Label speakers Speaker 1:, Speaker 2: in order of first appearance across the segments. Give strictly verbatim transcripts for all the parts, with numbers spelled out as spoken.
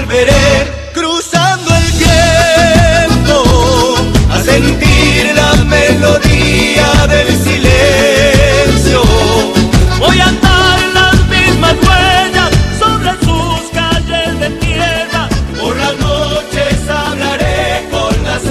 Speaker 1: volveré cruzando el tiempo a sentir la melodía del silencio. Voy a andar en las mismas huellas sobre sus calles de tierra. Por las noches hablaré con las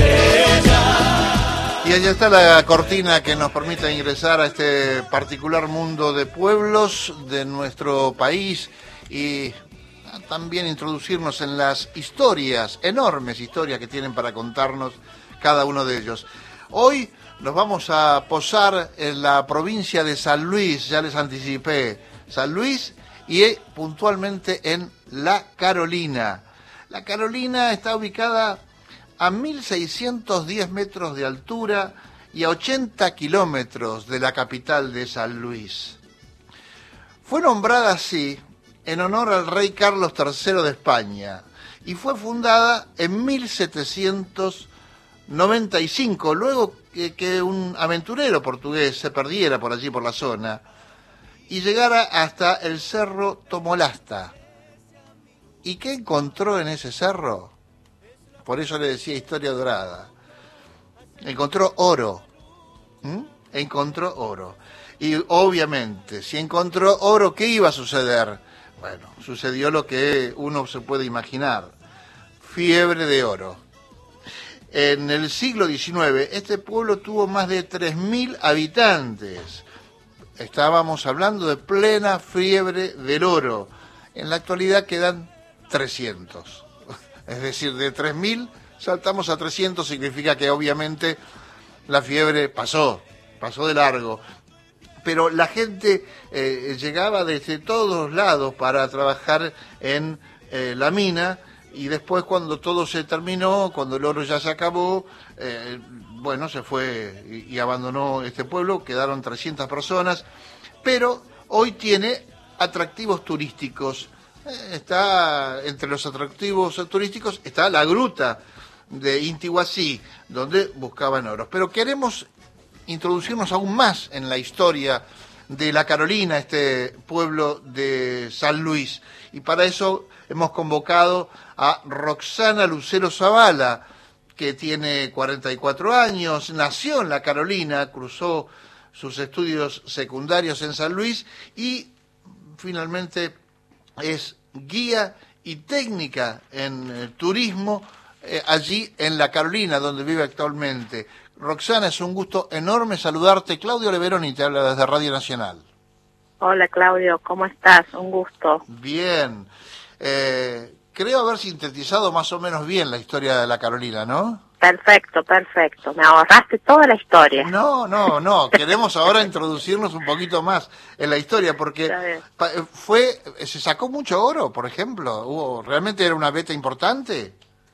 Speaker 1: estrellas.
Speaker 2: Y allá está la cortina que nos permite ingresar a este particular mundo de pueblos de nuestro país y también introducirnos en las historias, enormes historias que tienen para contarnos cada uno de ellos. Hoy nos vamos a posar en la provincia de San Luis, ya les anticipé, San Luis y puntualmente en La Carolina. La Carolina está ubicada a mil seiscientos diez metros de altura y a ochenta kilómetros de la capital de San Luis. Fue nombrada así en honor al rey Carlos tercero de España y fue fundada en mil setecientos noventa y cinco, luego que, que un aventurero portugués se perdiera por allí por la zona y llegara hasta el cerro Tomolasta. ¿Y qué encontró en ese cerro? Por eso le decía historia dorada. Encontró oro. ¿Mm? Encontró oro. Y obviamente, si encontró oro, ¿qué iba a suceder? Bueno, sucedió lo que uno se puede imaginar. Fiebre de oro. En el siglo diecinueve, este pueblo tuvo más de tres mil habitantes. Estábamos hablando de plena fiebre del oro. En la actualidad quedan trescientos. Es decir, de tres mil saltamos a trescientos, significa que obviamente la fiebre pasó, pasó de largo. Pero la gente eh, llegaba desde todos lados para trabajar en eh, la mina y después cuando todo se terminó, cuando el oro ya se acabó, eh, bueno, se fue y, y abandonó este pueblo, quedaron trescientas personas, pero hoy tiene atractivos turísticos. Eh, está entre los atractivos turísticos está la gruta de Intihuací, donde buscaban oro. Pero queremos introducirnos aún más en la historia de La Carolina, este pueblo de San Luis. Y para eso hemos convocado a Roxana Lucero Zavala, que tiene cuarenta y cuatro años, nació en La Carolina, cruzó sus estudios secundarios en San Luis y finalmente es guía y técnica en eh, turismo eh, allí en La Carolina, donde vive actualmente. Roxana, es un gusto enorme saludarte. Claudio Leveroni te habla desde Radio Nacional.
Speaker 3: Hola Claudio, ¿cómo estás? Un gusto.
Speaker 2: Bien. Eh, creo haber sintetizado más o menos bien la historia de La Carolina, ¿no?
Speaker 3: Perfecto, perfecto. Me ahorraste toda la historia.
Speaker 2: No, no, no. Queremos ahora introducirnos un poquito más en la historia, porque fue, se sacó mucho oro, por ejemplo. ¿Hubo, realmente era una veta importante?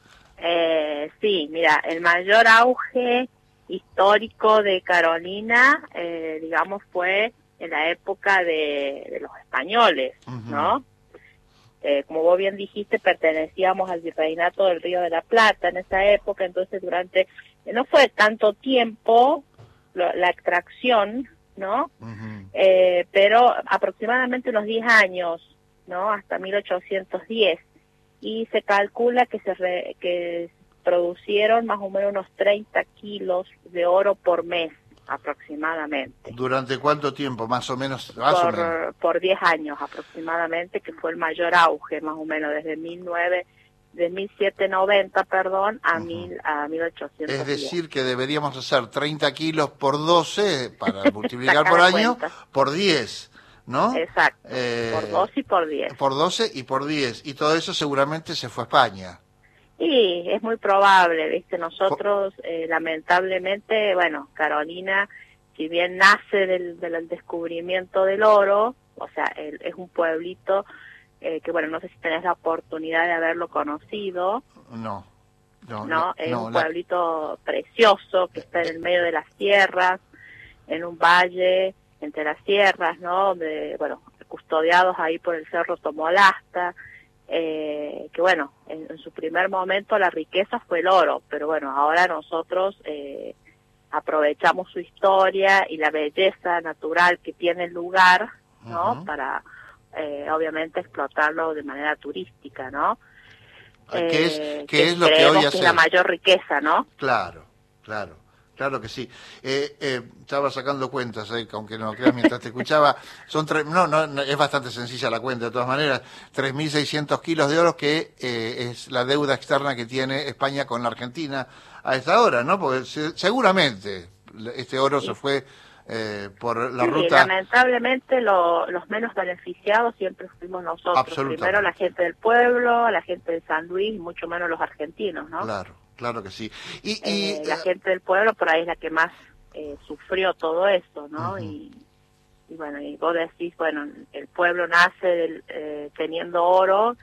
Speaker 3: Eh, sí, mira, el mayor auge histórico de Carolina, eh, digamos, fue en la época de, de los españoles, uh-huh. ¿no? Eh, como vos bien dijiste, pertenecíamos al virreinato del Río de la Plata en esa época, entonces durante, no fue tanto tiempo lo, la extracción, ¿no? Uh-huh. Eh, pero aproximadamente unos diez años, ¿no? Hasta mil ochocientos diez, y se calcula que se re, que producieron más o menos unos treinta kilos de oro por mes, aproximadamente.
Speaker 2: ¿Durante cuánto tiempo, más o menos? Más
Speaker 3: por,
Speaker 2: o menos.
Speaker 3: por diez años aproximadamente, que fue el mayor auge, más o menos, desde mil nueve, de mil setecientos noventa, perdón, a, uh-huh. mil, a mil ochocientos diez.
Speaker 2: Es decir, que deberíamos hacer treinta kilos por doce, para multiplicar por año,
Speaker 3: cuenta.
Speaker 2: por diez, ¿no?
Speaker 3: Exacto,
Speaker 2: eh,
Speaker 3: por doce y por diez.
Speaker 2: Por doce y por diez, y todo eso seguramente se fue a España.
Speaker 3: Sí, es muy probable, ¿viste? Nosotros, eh, lamentablemente, bueno, Carolina, si bien nace del, del descubrimiento del oro, o sea, el, es un pueblito eh, que, bueno, no sé si tenés la oportunidad de haberlo conocido.
Speaker 2: No, no,
Speaker 3: no,
Speaker 2: no
Speaker 3: es
Speaker 2: no,
Speaker 3: un
Speaker 2: la...
Speaker 3: pueblito precioso que está en el medio de las sierras, en un valle entre las sierras, ¿no? Donde, bueno, custodiados ahí por el cerro Tomolasta. Eh, que bueno, en, en su primer momento la riqueza fue el oro, pero bueno, ahora nosotros eh, aprovechamos su historia y la belleza natural que tiene el lugar, ¿no? Uh-huh. Para, eh, obviamente, explotarlo de manera turística, ¿no?
Speaker 2: ¿Qué es,
Speaker 3: eh,
Speaker 2: qué
Speaker 3: que
Speaker 2: es lo que
Speaker 3: creemos
Speaker 2: hoy
Speaker 3: que
Speaker 2: hace?
Speaker 3: es la mayor riqueza, ¿no?
Speaker 2: Claro, claro, claro que sí. Eh, eh, estaba sacando cuentas, eh, aunque no lo creas mientras te escuchaba. Son tres, no, no, no, es bastante sencilla la cuenta de todas maneras. tres mil seiscientos kilos de oro, que eh, es la deuda externa que tiene España con la Argentina a esta hora, ¿no? Porque se, seguramente este oro
Speaker 3: Sí.
Speaker 2: se fue eh, por la
Speaker 3: Sí,
Speaker 2: ruta.
Speaker 3: lamentablemente lo- los menos beneficiados siempre fuimos nosotros.
Speaker 2: Absolutamente.
Speaker 3: Primero la gente del pueblo, la gente de San Luis, y mucho menos los argentinos, ¿no?
Speaker 2: Claro, claro que sí. Y, y
Speaker 3: Eh, la
Speaker 2: eh,
Speaker 3: gente del pueblo por ahí es la que más eh, sufrió todo esto, ¿no?
Speaker 2: Ujú.
Speaker 3: y, y bueno, y vos decís, bueno, el pueblo nace del- eh, teniendo oro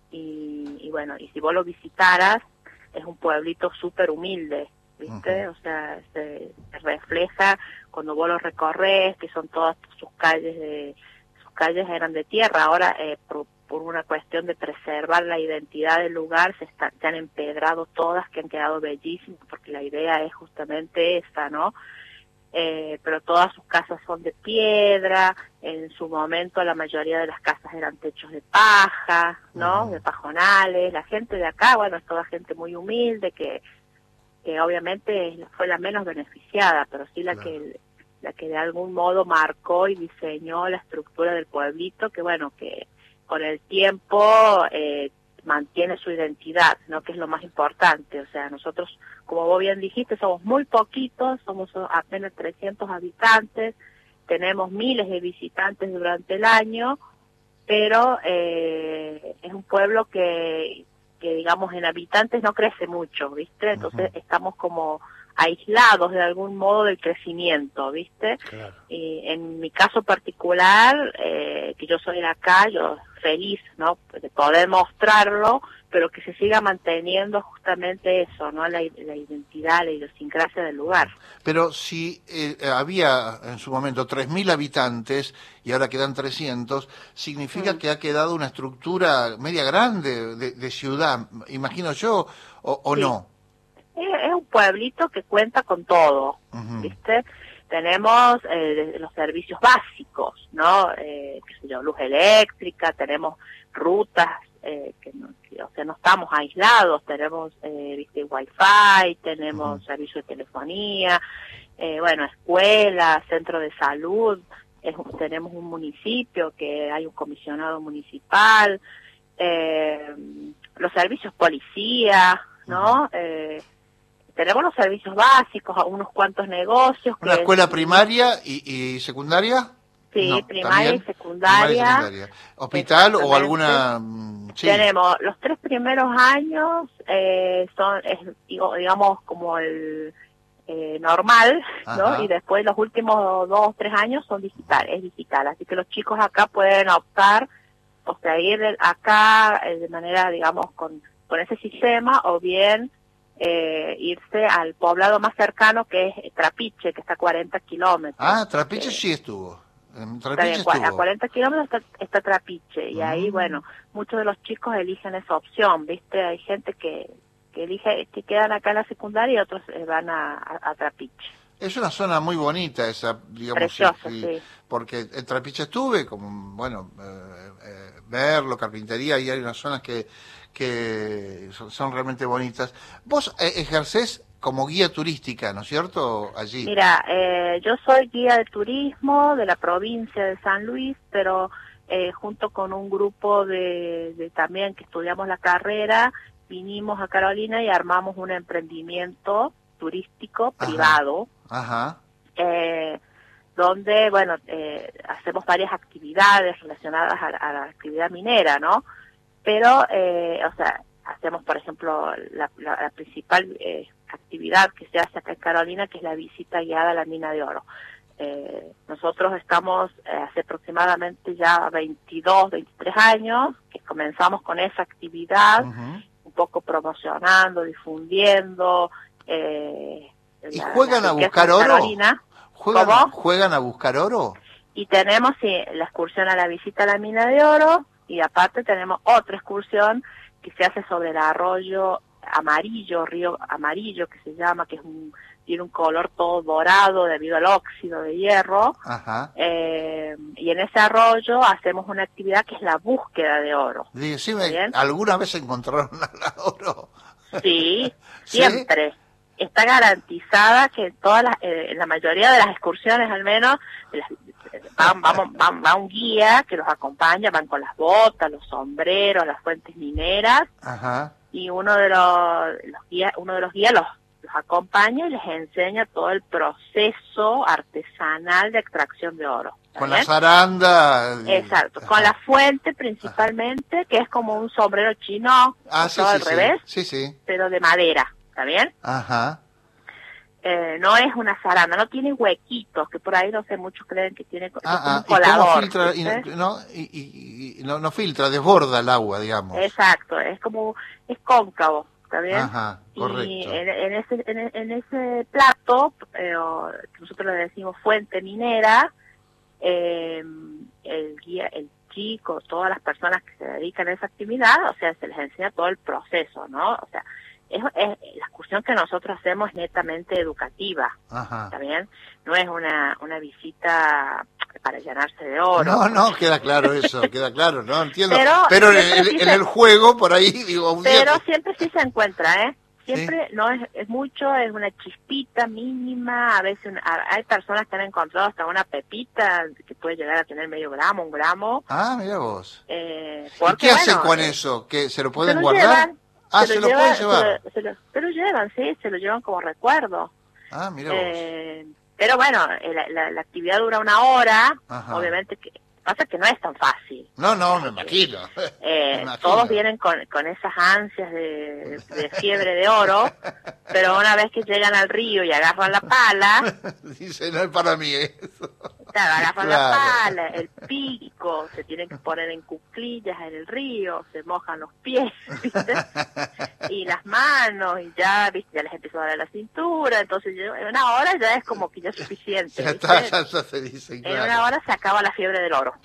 Speaker 3: y, y bueno, y si vos lo visitaras, es un pueblito súper humilde, ¿viste?
Speaker 2: Ujú.
Speaker 3: O sea, se, se refleja cuando vos lo recorres, que son todas sus calles de sus calles eran de tierra, ahora eh, por, por una cuestión de preservar la identidad del lugar se, está, se han empedrado todas, que han quedado bellísimas, porque la idea es justamente esa, ¿no? Eh, pero todas sus casas son de piedra, en su momento la mayoría de las casas eran techos de paja, ¿no?
Speaker 2: Ujú.
Speaker 3: De pajonales. La gente de acá, bueno, es toda gente muy humilde que, que obviamente fue la menos beneficiada, pero sí la
Speaker 2: Claro.
Speaker 3: que la que de algún modo marcó y diseñó la estructura del pueblito, que bueno, que con el tiempo eh, mantiene su identidad, ¿no? Que es lo más importante. O sea, nosotros, como vos bien dijiste, somos muy poquitos, somos apenas trescientos habitantes, tenemos miles de visitantes durante el año, pero eh, es un pueblo que, que, digamos, en habitantes no crece mucho, ¿viste? Entonces
Speaker 2: Ujú.
Speaker 3: estamos como aislados de algún modo del crecimiento, ¿viste?
Speaker 2: Claro.
Speaker 3: Y en mi caso particular, eh, que yo soy de acá, yo feliz, ¿no? De poder mostrarlo, pero que se siga manteniendo justamente eso, ¿no? La, la identidad, la idiosincrasia del lugar.
Speaker 2: Pero si eh, había en su momento tres mil habitantes y ahora quedan trescientos, significa
Speaker 3: Mm.
Speaker 2: que ha quedado una estructura media grande de, de ciudad, imagino yo, o, o
Speaker 3: Sí.
Speaker 2: no.
Speaker 3: Es, es un pueblito que cuenta con todo,
Speaker 2: Ujú.
Speaker 3: ¿viste? Tenemos eh, los servicios básicos, ¿no? Eh, qué sé yo, luz eléctrica, tenemos rutas, eh, que, no, que, o sea, no estamos aislados, tenemos, eh, viste, wifi, tenemos
Speaker 2: Ujú.
Speaker 3: servicio de telefonía, eh, bueno, escuela, centro de salud, es un- tenemos un municipio que hay un comisionado municipal, eh, los servicios policía, ¿no?
Speaker 2: Ujú.
Speaker 3: Eh, tenemos los servicios básicos, unos cuantos negocios.
Speaker 2: ¿Una
Speaker 3: que
Speaker 2: escuela
Speaker 3: es-
Speaker 2: primaria y, y secundaria?
Speaker 3: Sí,
Speaker 2: No,
Speaker 3: primaria y
Speaker 2: también.
Speaker 3: secundaria.
Speaker 2: Primaria y secundaria. ¿Hospital o
Speaker 3: Exactamente.
Speaker 2: alguna...? mm, Sí.
Speaker 3: Tenemos los tres primeros años, eh, son, es, digo, digamos, como el eh, normal, ¿no?
Speaker 2: Ajá.
Speaker 3: Y después los últimos dos o tres años son digital, es digital. Así que los chicos acá pueden optar, o sea, ir de- acá eh, de manera, digamos, con, con ese sistema, o bien eh, irse al poblado más cercano, que es Trapiche, que está a cuarenta kilómetros.
Speaker 2: Ah, Trapiche
Speaker 3: que-
Speaker 2: sí estuvo. En
Speaker 3: Está
Speaker 2: Trapiche
Speaker 3: bien, cua- a
Speaker 2: estuvo.
Speaker 3: cuarenta kilómetros está, está Trapiche, y ahí,
Speaker 2: Mm.
Speaker 3: bueno, muchos de los chicos eligen esa opción, ¿viste? Hay gente que, que elige, que quedan acá en la secundaria y otros eh, van a, a, a Trapiche.
Speaker 2: Es una zona muy bonita esa, digamos,
Speaker 3: Preciosa,
Speaker 2: sí,
Speaker 3: sí.
Speaker 2: porque en Trapiche estuve, como, bueno, eh, eh, Verlo, Carpintería, y hay unas zonas que, que son, son realmente bonitas. Vos eh, ejercés como guía turística, ¿no es cierto? Allí.
Speaker 3: Mira, eh, yo soy guía de turismo de la provincia de San Luis, pero eh, junto con un grupo de, de también que estudiamos la carrera, vinimos a Carolina y armamos un emprendimiento turístico
Speaker 2: Ajá.
Speaker 3: privado,
Speaker 2: Ajá.
Speaker 3: eh, donde, bueno, eh, hacemos varias actividades relacionadas a, a la actividad minera, ¿no? Pero, eh, o sea, hacemos, por ejemplo, la, la, la principal eh, actividad que se hace acá en Carolina, que es la visita guiada a la mina de oro. Eh, nosotros estamos eh, hace aproximadamente ya veintidós, veintitrés años que comenzamos con esa actividad,
Speaker 2: Ujú.
Speaker 3: un poco promocionando, difundiendo. Eh,
Speaker 2: ¿Y
Speaker 3: la-
Speaker 2: juegan
Speaker 3: la
Speaker 2: a
Speaker 3: riqueza
Speaker 2: buscar
Speaker 3: de
Speaker 2: oro?
Speaker 3: Carolina.
Speaker 2: ¿Juegan,
Speaker 3: ¿Cómo?
Speaker 2: ¿Juegan a buscar oro?
Speaker 3: Y tenemos sí, la excursión a la visita a la mina de oro, y aparte tenemos otra excursión que se hace sobre el arroyo amarillo, río amarillo que se llama, que es un, tiene un color todo dorado debido al óxido de hierro.
Speaker 2: Ajá.
Speaker 3: Eh, y en ese arroyo hacemos una actividad que es la búsqueda de oro.
Speaker 2: Decime, ¿alguna vez encontraron oro?
Speaker 3: Sí,
Speaker 2: ¿Sí?
Speaker 3: siempre. Está garantizada que en todas las, eh, en la mayoría de las excursiones al menos, las, van, vamos, van, va un guía que los acompaña, van con las botas, los sombreros, las fuentes mineras.
Speaker 2: Ajá.
Speaker 3: Y uno de los, los guías, uno de los guías los, los acompaña y les enseña todo el proceso artesanal de extracción de oro.
Speaker 2: Con la zaranda.
Speaker 3: Exacto,
Speaker 2: Ajá.
Speaker 3: con la fuente principalmente, ajá, que es como un sombrero chino,
Speaker 2: ah, sí,
Speaker 3: todo
Speaker 2: sí,
Speaker 3: al
Speaker 2: sí.
Speaker 3: revés,
Speaker 2: Sí, sí.
Speaker 3: pero de madera, ¿está bien?
Speaker 2: Ajá.
Speaker 3: Eh, no es una zaranda, no tiene huequitos, que por ahí no sé, muchos creen que tiene
Speaker 2: Ah,
Speaker 3: es como un
Speaker 2: ah, ¿y cómo
Speaker 3: colador,
Speaker 2: filtra? Y, no, y, y, y no, no filtra, desborda el agua, digamos.
Speaker 3: Exacto, es como, es cóncavo, ¿está bien?
Speaker 2: Ajá, correcto.
Speaker 3: Y en, en, ese, en, en ese plato, eh, que nosotros le decimos fuente minera, eh, el guía, el chico, todas las personas que se dedican a esa actividad, o sea, se les enseña todo el proceso, ¿no? O sea, es, es, la excursión que nosotros hacemos es netamente educativa,
Speaker 2: Ajá.
Speaker 3: ¿está bien? No es una, una visita para llenarse de oro.
Speaker 2: No, no, queda claro eso, queda claro, no entiendo.
Speaker 3: Pero,
Speaker 2: pero en,
Speaker 3: sí
Speaker 2: en
Speaker 3: se,
Speaker 2: el juego, por ahí, digo, un
Speaker 3: Pero
Speaker 2: día...
Speaker 3: siempre sí se encuentra, ¿eh? Siempre,
Speaker 2: ¿sí?
Speaker 3: No es, es mucho, es una chispita mínima, a veces una, hay personas que han encontrado hasta una pepita que puede llegar a tener medio gramo, un gramo.
Speaker 2: Ah, mira vos.
Speaker 3: Eh,
Speaker 2: ¿Y
Speaker 3: porque,
Speaker 2: qué hacen
Speaker 3: bueno,
Speaker 2: con
Speaker 3: eh,
Speaker 2: eso? ¿Que se lo pueden
Speaker 3: se lo
Speaker 2: guardar?
Speaker 3: Llevan,
Speaker 2: ah,
Speaker 3: se,
Speaker 2: se
Speaker 3: lo,
Speaker 2: lo
Speaker 3: lleva,
Speaker 2: pueden llevar.
Speaker 3: Se lo, se, lo, se lo llevan, sí, se lo llevan como recuerdo.
Speaker 2: Ah, mira
Speaker 3: eh, vos. Pero bueno, la, la, la actividad dura una hora,
Speaker 2: ajá,
Speaker 3: obviamente que pasa que no es tan fácil.
Speaker 2: No, no, me imagino.
Speaker 3: Eh,
Speaker 2: me imagino.
Speaker 3: Todos vienen con, con esas ansias de, de fiebre de oro, pero una vez que llegan al río y agarran la pala,
Speaker 2: dice, no es para mí eso.
Speaker 3: Claro, agarran
Speaker 2: claro.
Speaker 3: la pala, el pico, se tienen que poner en cuclillas en el río, se mojan los pies, ¿viste? Y las manos, y ya, ¿viste? Ya les empezó a dar la cintura, entonces yo, en una hora ya es como que ya es suficiente.
Speaker 2: Ya
Speaker 3: ¿viste?
Speaker 2: está, ya, ya se dice, claro.
Speaker 3: En una hora se acaba la fiebre del oro.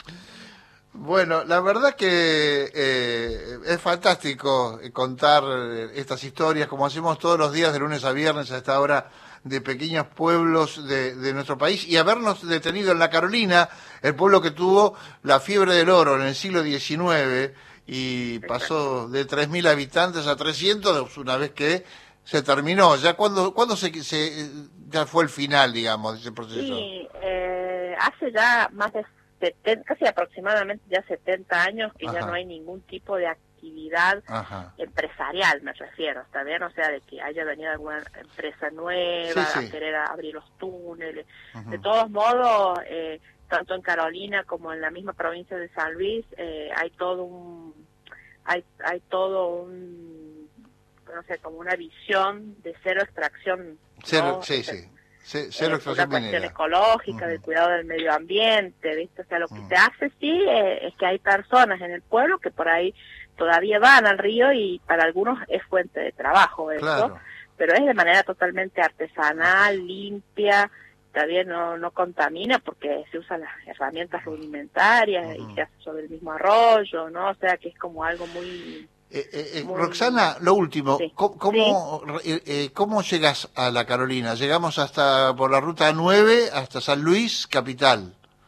Speaker 2: Bueno, la verdad que eh, es fantástico contar estas historias, como hacemos todos los días de lunes a viernes a esta hora, de pequeños pueblos de, de nuestro país, y habernos detenido en La Carolina, el pueblo que tuvo la fiebre del oro en el siglo diecinueve y pasó de tres mil habitantes a trescientos una vez que se terminó. ¿Ya cuándo, cuándo se, se, ya fue el final, digamos, de ese proceso?
Speaker 3: Sí, eh, hace ya más de setenta, casi aproximadamente ya setenta años que Ajá. ya no hay ningún tipo de actividad Ajá. empresarial, me refiero, ¿está bien? O sea, de que haya venido alguna empresa nueva sí, sí. a querer abrir los túneles. Uh-huh. De todos modos, eh, tanto en Carolina como en la misma provincia de San Luis, eh, hay todo un, hay, hay todo un, no sé, como una visión de cero extracción.
Speaker 2: Cero,
Speaker 3: ¿no?
Speaker 2: sí,
Speaker 3: o sea,
Speaker 2: sí. Cero
Speaker 3: eh, una cuestión
Speaker 2: minera.
Speaker 3: ecológica, uh-huh. del cuidado del medio ambiente, ¿viste? O sea, lo que uh-huh. se hace sí eh, es que hay personas en el pueblo que por ahí todavía van al río y para algunos es fuente de trabajo eso,
Speaker 2: claro.
Speaker 3: pero es de manera totalmente artesanal, uh-huh. limpia, todavía no, no contamina porque se usan las herramientas rudimentarias uh-huh. y se hace sobre el mismo arroyo, ¿no? O sea, que es como algo muy...
Speaker 2: Eh, eh, Muy... Roxana, lo último,
Speaker 3: sí.
Speaker 2: ¿cómo, cómo, sí. eh, eh, ¿cómo llegas a La Carolina? ¿Llegamos hasta por la ruta nueve hasta San Luis, capital?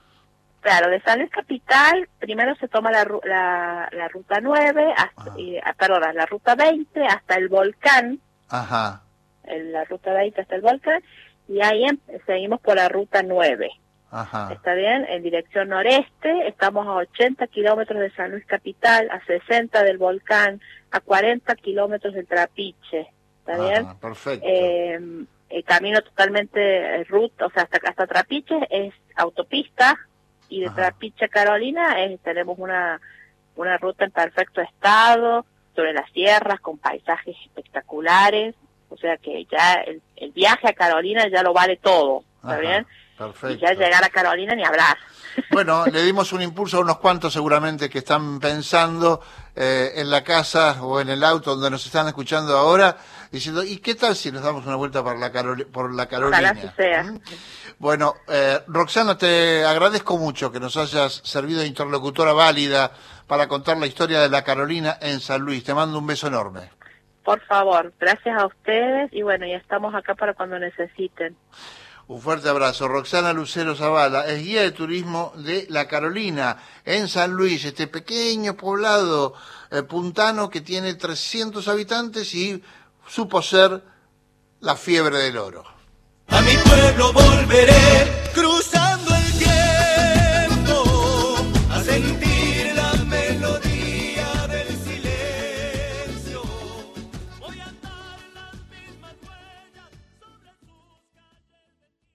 Speaker 3: Claro, de San Luis capital, primero se toma la, la, la ruta nueve, hasta, eh, perdón, la ruta veinte hasta el volcán.
Speaker 2: Ajá.
Speaker 3: En la ruta veinte hasta el volcán, y ahí en, seguimos por la ruta nueve.
Speaker 2: Ajá.
Speaker 3: ¿Está bien? En dirección noreste, estamos a ochenta kilómetros de San Luis capital, a sesenta del volcán, a cuarenta kilómetros del Trapiche. ¿Está
Speaker 2: Ajá,
Speaker 3: bien?
Speaker 2: Perfecto.
Speaker 3: Eh, el camino totalmente ruta, o sea, hasta, hasta Trapiche es autopista, y de Ajá. Trapiche a Carolina es, tenemos una, una ruta en perfecto estado, sobre las sierras, con paisajes espectaculares. O sea que ya el, el viaje a Carolina ya lo vale todo. ¿Está Ajá. bien?
Speaker 2: Perfecto.
Speaker 3: Y ya llegar a Carolina ni hablar.
Speaker 2: Bueno, le dimos un impulso a unos cuantos seguramente que están pensando eh, en la casa o en el auto donde nos están escuchando ahora, diciendo, ¿y qué tal si nos damos una vuelta por la, Carol por la Carolina?
Speaker 3: Ojalá así sea.
Speaker 2: ¿Mm? Bueno, eh, Roxana, te agradezco mucho que nos hayas servido de interlocutora válida para contar la historia de la Carolina en San Luis. Te mando un beso enorme.
Speaker 3: por favor, gracias a ustedes y bueno, ya estamos acá para cuando necesiten.
Speaker 2: Un fuerte abrazo. Roxana Lucero Zavala es guía de turismo de La Carolina, en San Luis, este pequeño poblado eh, puntano que tiene trescientos habitantes y supo ser la fiebre del oro.
Speaker 1: A mi pueblo volveré.